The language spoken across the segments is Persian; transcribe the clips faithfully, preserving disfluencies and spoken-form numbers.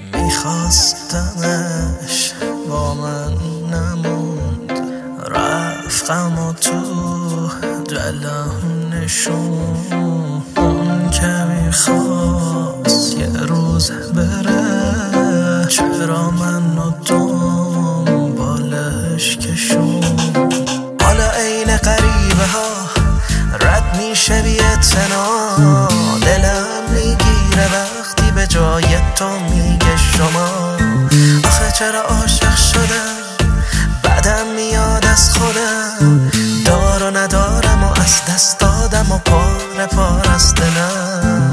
میخواستمش با من نموند، رفت غم و تو دلم نشون. اون که میخواست یه روز بره، چرا منو دنبالش کشون؟ حالا عین غریبه ها رد میشه بی اعتنا، دلم میگیره وقتی به جای تو میگه شما. آخه چرا عاشق شدم بعدم میاد از خودم، دار و ندارم و از دست دادم و پاره پاره از دلم.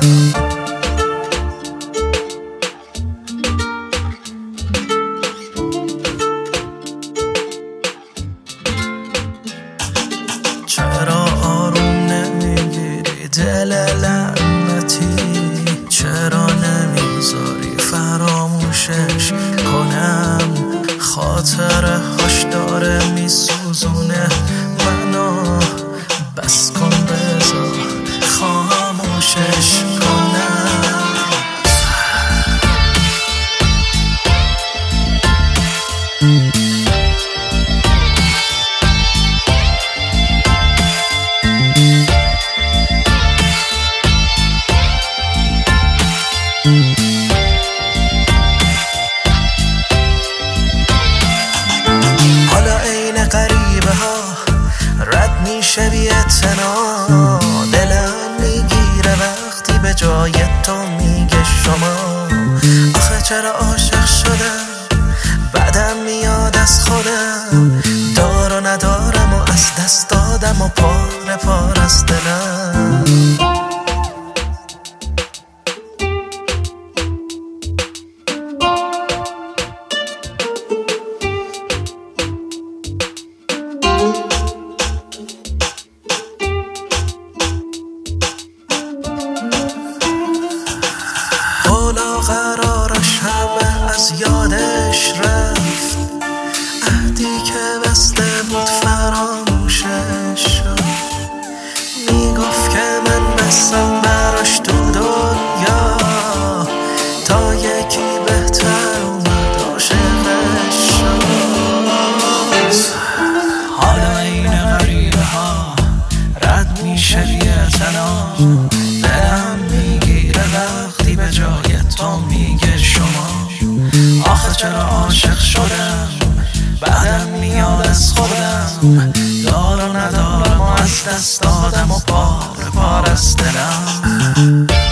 چرا آروم نمیگیری دل لعنتی؟ چرا نمیذاری فراموشش کنم؟ خاطره هاش داره میسوزونه منو، بس کن بذار خاموشش کنم. حالا عین غریبه ها رد میشه بی اعتنا، دلم میگیره وقتی به جای تو میگه شما. آخه چرا عاشق شدم بعدم میاد از خودم، دار و ندارم و از دست دادم و پاره پاره از دلم. اولا قرارش همه از یادش رفت، عهدی که بسته بود فراموشش شد. میگفت که من بستم براش تو دنیا، تا یکی بهتر اومد عاشقش شد. حالا این غریبه ها رد میشه بی اعتنا، دلم میگیره وقتی به جای تو میگه شما. آخه چرا عاشق شدم بعدم میاد از خودم، دار و ندارم و از دست دادم و پاره پاره از دلم.